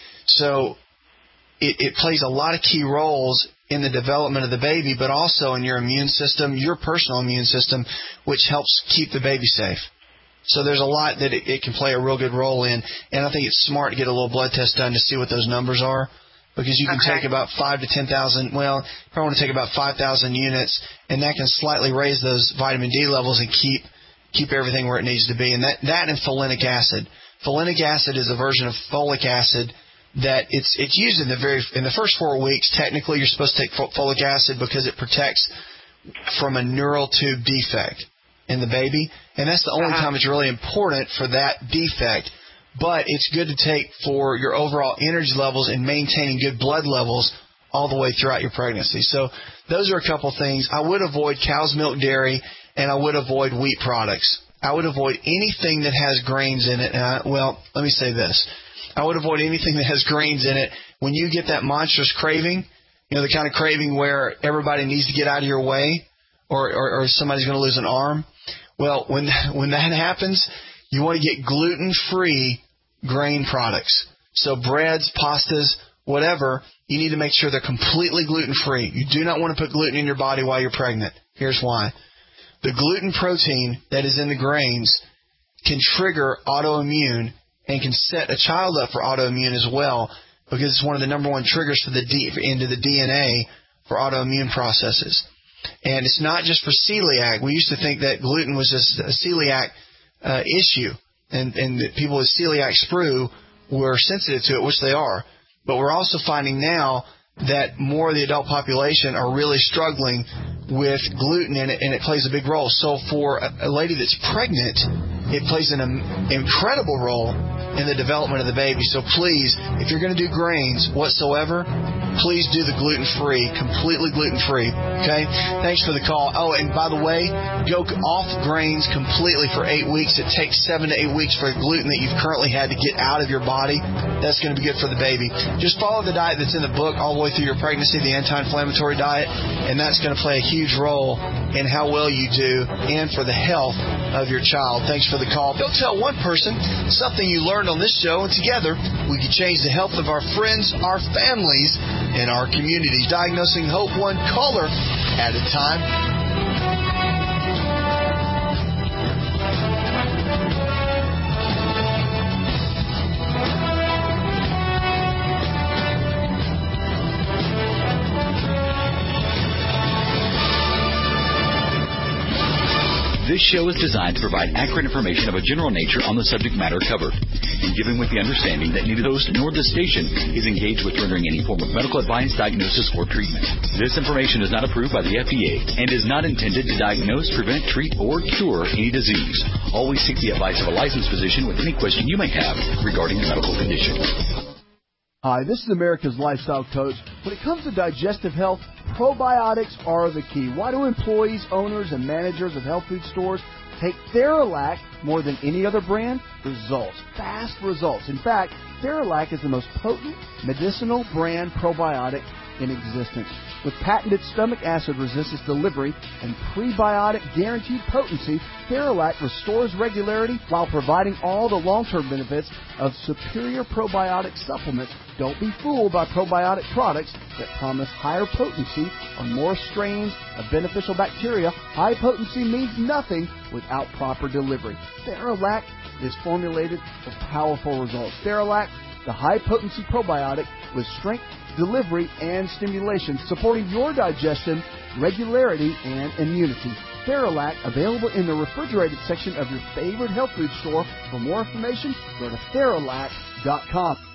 So it, it plays a lot of key roles in the development of the baby, but also in your immune system, your personal immune system, which helps keep the baby safe. So there's a lot that it, it can play a real good role in, and I think it's smart to get a little blood test done to see what those numbers are, because you can okay. take about five to ten thousand. Well, you probably want to take about five thousand units, and that can slightly raise those vitamin D levels and keep keep everything where it needs to be. And that that and folinic acid. Folinic acid is a version of folic acid that it's it's used in the very in the first four weeks. Technically, you're supposed to take folic acid because it protects from a neural tube defect in the baby, and that's the only uh-huh. time it's really important for that defect. But it's good to take for your overall energy levels and maintaining good blood levels all the way throughout your pregnancy. So those are a couple things. I would avoid cow's milk dairy, and I would avoid wheat products. I would avoid anything that has grains in it. And I, well, let me say this. I would avoid anything that has grains in it. When you get that monstrous craving, you know, the kind of craving where everybody needs to get out of your way or, or, or somebody's going to lose an arm, well, when when that happens, you want to get gluten-free grain products. So breads, pastas, whatever, you need to make sure they're completely gluten-free. You do not want to put gluten in your body while you're pregnant. Here's why. The gluten protein that is in the grains can trigger autoimmune and can set a child up for autoimmune as well, because it's one of the number one triggers for the D, into the D N A for autoimmune processes. And it's not just for celiac. We used to think that gluten was just a celiac uh, issue, and, and that people with celiac sprue were sensitive to it, which they are. But we're also finding now that more of the adult population are really struggling with gluten, and it, and it plays a big role. So for a, a lady that's pregnant, it plays an um, incredible role in the development of the baby. So please, if you're going to do grains whatsoever, please do the gluten-free, completely gluten-free, okay? Thanks for the call. Oh, and by the way, go off grains completely for eight weeks. It takes seven to eight weeks for the gluten that you've currently had to get out of your body. That's going to be good for the baby. Just follow the diet that's in the book all the way through your pregnancy, the anti-inflammatory diet, and that's going to play a huge role in how well you do and for the health of your child. Thanks for the call. Go tell one person something you learned on this show, and together we can change the health of our friends, our families, and our communities. Diagnosing Hope one caller at a time. This show is designed to provide accurate information of a general nature on the subject matter covered, and given with the understanding that neither the host nor the station is engaged with rendering any form of medical advice, diagnosis, or treatment. This information is not approved by the F D A and is not intended to diagnose, prevent, treat, or cure any disease. Always seek the advice of a licensed physician with any question you may have regarding a medical condition. Hi, this is America's Lifestyle Coach. When it comes to digestive health, probiotics are the key. Why do employees, owners, and managers of health food stores take Theralac more than any other brand? Results. Fast results. In fact, Theralac is the most potent medicinal brand probiotic in existence. With patented stomach acid resistance delivery and prebiotic guaranteed potency, Theralac restores regularity while providing all the long-term benefits of superior probiotic supplements. Don't be fooled by probiotic products that promise higher potency on more strains of beneficial bacteria. High potency means nothing without proper delivery. Theralac is formulated for powerful results. Theralac, the high-potency probiotic with strength, delivery, and stimulation, supporting your digestion, regularity, and immunity. Theralac, available in the refrigerated section of your favorite health food store. For more information, go to Theralac dot com.